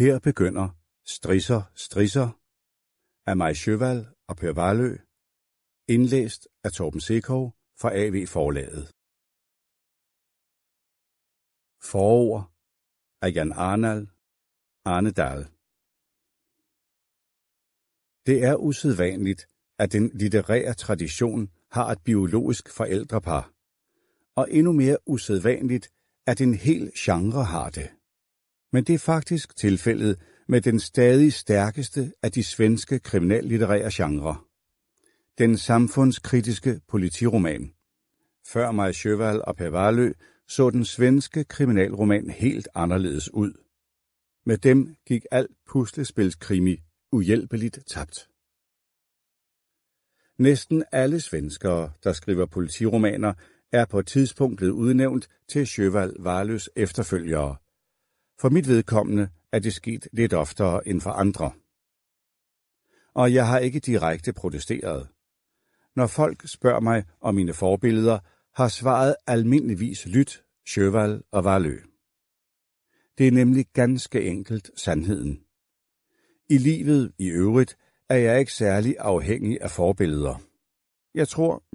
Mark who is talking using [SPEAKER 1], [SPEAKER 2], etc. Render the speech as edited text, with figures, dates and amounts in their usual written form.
[SPEAKER 1] Her begynder Strisser af Maj Sjöwall og Per Wahlöö, indlæst af Torben Sekov fra AV Forlaget. Forord af Jan Arnedal. Det er usædvanligt, at den litterære tradition har et biologisk forældrepar, og endnu mere usædvanligt, at en hel genre har det. Men det er faktisk tilfældet med den stadig stærkeste af de svenske kriminallitterære genrer. Den samfundskritiske politiroman. Før Maj Sjöwall og Per Wahlöö så den svenske kriminalroman helt anderledes ud. Med dem gik alt puslespilskrimi uhjælpeligt tabt. Næsten alle svenskere, der skriver politiromaner, er på et tidspunkt blevet udnævnt til Sjöwall-Wahlöös efterfølgere. For mit vedkommende er det sket lidt oftere end for andre. Og jeg har ikke direkte protesteret. Når folk spørger mig om mine forbilleder, har svaret almindeligvis lydt Sjöwall og Wahlöö. Det er nemlig ganske enkelt sandheden. I livet i øvrigt er jeg ikke særlig afhængig af forbilleder. Jeg tror,